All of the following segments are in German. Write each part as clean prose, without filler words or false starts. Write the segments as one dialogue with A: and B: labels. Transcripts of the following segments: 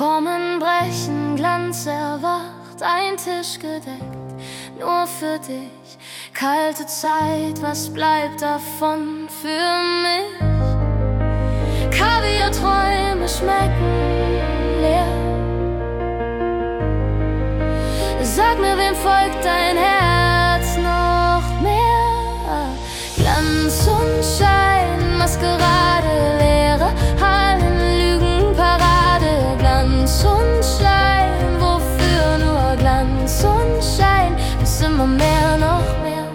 A: Formen brechen, Glanz erwacht, ein Tisch gedeckt, nur für dich. Kalte Zeit, was bleibt davon für mich? Kaviar-Träume schmecken leer. Sag mir, wem folgt dein Herz noch mehr? Glanz und Schein, Maskerade, Leere, Hallen, Lügen, Parade. Glanz und Schein, wofür nur Glanz und Schein, bis immer mehr, noch mehr.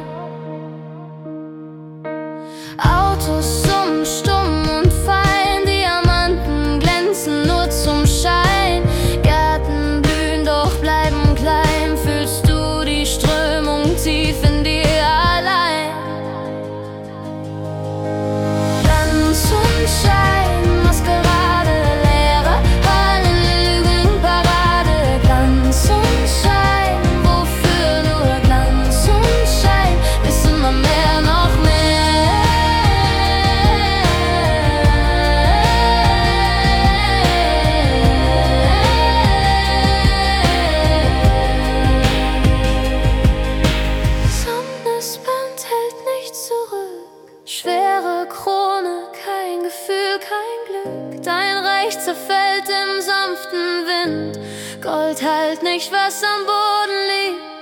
A: Autos summen stumm und fein, Diamanten glänzen nur zum Schein. Gärten blühen, doch bleiben klein, fühlst du die Strömung tief in dir allein. Glanz und Schein, Maskerade, Leere, Hallen, Lügen, Parade. Glanz und Schein, wofür nur Glanz und Schein, bis immer mehr, noch mehr. Sonnenband hält nicht zurück, schwere Krone, kein Gefühl, kein Glück. Dein Reich zerfällt im sanften Wind, Gold halt nicht, was am Boden liegt.